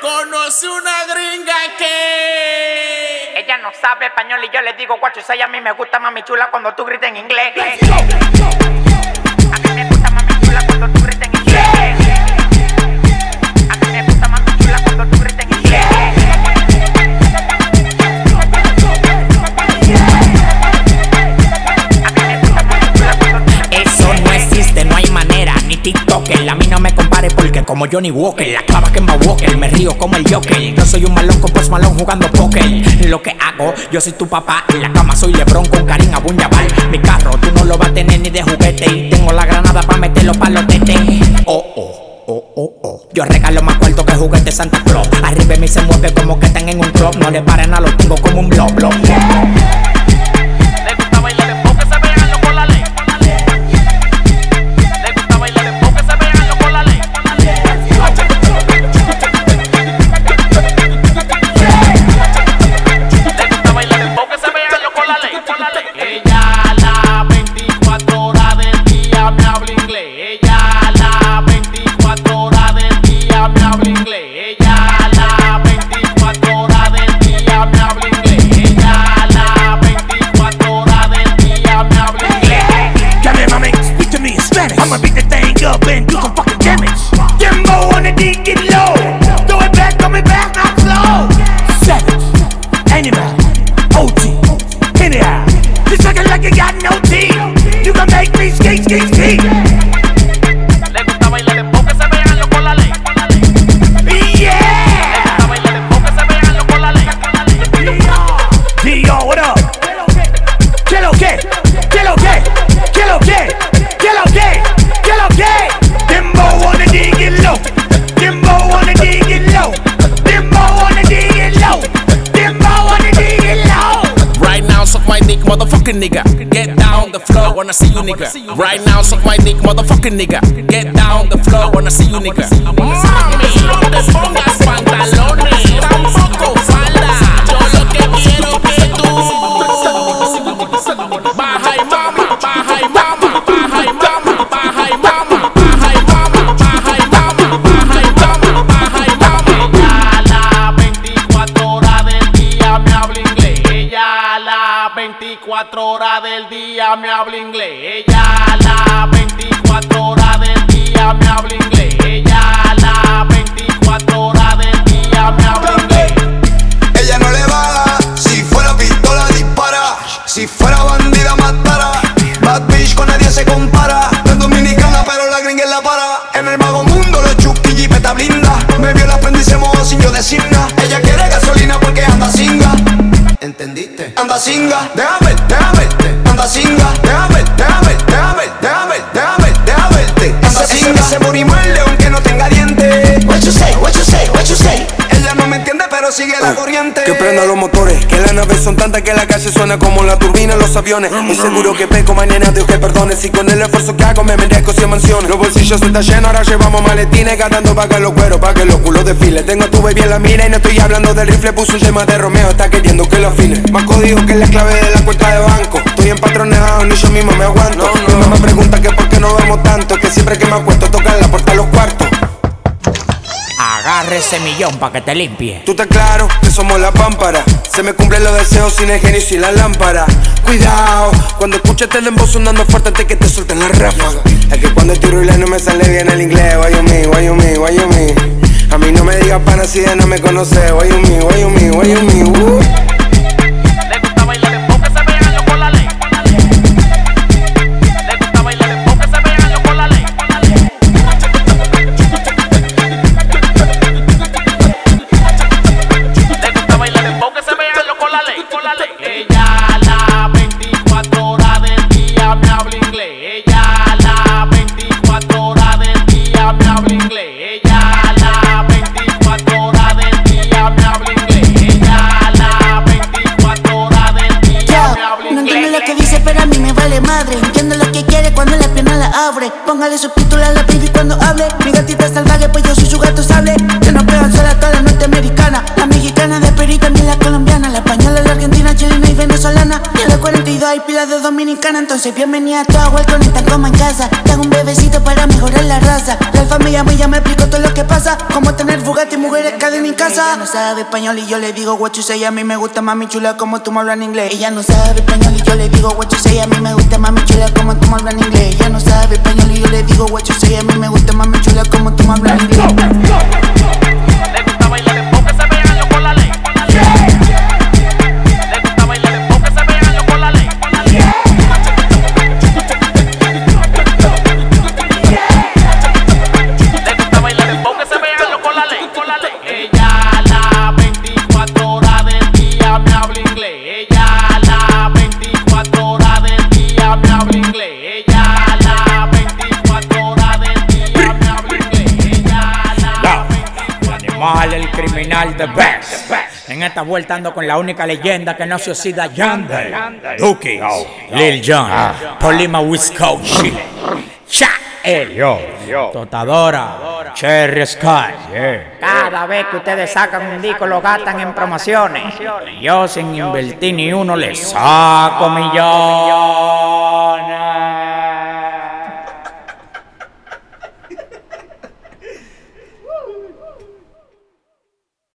Conoce una gringa que ella no sabe español y yo le digo guacho, y a mí me gusta mami chula cuando tú grites en inglés. A mí me gusta mami chula cuando tú grites en inglés. A mí me gusta mami chula cuando tú grites en inglés. Eso no existe, no hay manera, ni TikToker. A mí no me compare porque como Johnny Walker, la clava que en Walker, me río como el Joker. Yo soy un malón con Post Malone jugando póker. Lo que hago, yo soy tu papá. En la cama soy LeBron con Karim Abdul-Jabbar. Mi carro tú no lo vas a tener ni de juguete. Y tengo la granada pa' meterlo pa' los tetes. Yo regalo más cuarto que juguete Santa Claus. Arriba de mí se mueve como que están en un club. No le paren a los tengo como un blob. Le gusta bailar en boca, se vean los con la ley. Le gusta bailar en boca, se vean los con la ley. Le gusta bailar en boca, se vean los con la ley. Ella las 24 horas del día me habla inglés. Ella las 24 horas del día me habla inglés. Ella las 24 horas del día me habla inglés. Ella las 24 horas del día me habla inglés. Come here, mommy, speak to me in Spanish. I'ma beat the thing up and do some fucking damage. Dembo on the D, get low. Throw it back, not slow. Savage, animal, OG, hit it out. Just looking like you got no teeth. You can make me skate. Le gusta bailar en boca, se vean los con la ley. Yeah! Le gusta bailar en boca, se vean los con la ley. D.O., what up? ¿Qué lo que? ¿Qué lo que? ¿Qué lo que? ¿Qué lo que? ¿Qué lo que? Dembo on the D, get low. Dembo on the D, get low. Dembo on the D, get low. Dembo on the D, get low. right now, suck my dick, motherfucking nigga. Get down the floor, I wanna see you nigga. Right now, suck my dick, motherfucking nigga. Get down the floor, I wanna see you nigga. Mami, no te pongas pantalones, tampoco falda. Yo lo que quiero que tú baja y mama, baja y mama, baja y mama, baja y mama, baja y mama, baja y mama, baja y mama, baja y mama. Ella las 24 horas del día me habla inglés. Ella las 24 horas del día me habla inglés. Ella las 24 horas del día me habla inglés. Ella las 24 horas del día me habla inglés. Ella no le baja, si fuera pistola dispara, si fuera bandida matara. Bad bitch con nadie se compara. No es dominicana pero la gringa es la para. En el vago mundo los chuki jipeta blinda. Me vio la prenda y se mojó sin yo decir nada. Ella quiere gasolina porque anda singa. ¿Entendiste? Anda singa, déjame verte. Anda singa, déjame verte. Anda singa, se muere y muerde aunque no tenga dientes. What you say, what you say, what you say. Ella no me entiende pero sigue la corriente. Que prenda los motores, que las naves son tantas que la calle suena como la turbina en los aviones. Muy seguro que peco, mañana Dios que perdone. Si con el esfuerzo que hago me merezco 100 mansiones. Los bolsillos están llenos, ahora llevamos maletines. Gastando pa' que los cueros, pa' que los culos desfilen. Tengo a tu baby en la mira y no estoy hablando del rifle. Puse un tema de Romeo, está queriendo que lo afine. Más código que la clave de la cuenta de banco. Estoy empatronado, ni yo mismo me aguanto. Mi mamá me pregunta que por qué no vemos tanto. Que siempre que me acuesto tocan la puerta a los cuartos. Agarre ese millón pa' que te limpie. Tú estás claro que somos la pámpara. Se me cumplen los deseos sin el genio y sin la lámpara. Cuidado, cuando escuches el dembow sonando fuerte antes que te suelten la ráfaga. Es que cuando tiro y no me sale bien el inglés. Why you me, why you me, why you me. A mí no me digas pana si de no me conoces. Why you me, why you me, why you me. Le gusta bailar en boca, se vean los con la ley. Le gusta bailar en boca, se vean los con la ley. Le gusta bailar en boca, se vean los con la ley. Ella las 24 horas del día me habla inglés. Ella las 24 horas del día me habla inglés. Ella las 24 horas del día me habla inglés. Ella las 24 horas del día me habla No entiendo inglés. lo que dice, pero a mí me vale madre. Entiendo lo que quiere cuando la pierna la abre. Póngale subtítulos a la baby cuando hable. Mi gatita salvaje, pues yo soy su gato sable. Se nos pegan sola toda la norteamericana. La mexicana de Perú y también la colombiana. La española, la argentina, chilena y venezolana. Y a los 42 hay pilas de dominicana. Entonces bienvenida a toda vuelta, conectan como en casa. Tengo un bebecito para mejorar la raza. La familia llamo y ya me explico todo lo que pasa. Como tener Bugatti y mujeres que en mi casa. Ella no sabe español y yo le digo what you say. A mí me gusta mami chula como tú me hablas en inglés. Ella no sabe español y yo le digo what you say. A mí me gusta mami chula como tú me hablas en inglés. Ella no sabe español y yo le digo what you say. A mí me gusta mami chula como tú me hablas en inglés. Le gusta bailar en boca, se vean yo con la ley. Le gusta bailar en boca, se vean yo con la ley. Le gusta bailar en boca, se vean yo con la ley. Ella las 24 horas del día me habla inglés. Ella las 24 horas del día me habla inglés. Ella las 24 horas del día me habla inglés. Ella las 24 Animal, el criminal de best. En esta vuelta ando con la única leyenda que no se oxida, Yandel, Duki, Lil Jon, Polima Wisconsin, Totadora, Cherry Sky. Cada vez que ustedes sacan un disco lo gastan en promociones. Yo sin invertir ni uno les saco millón.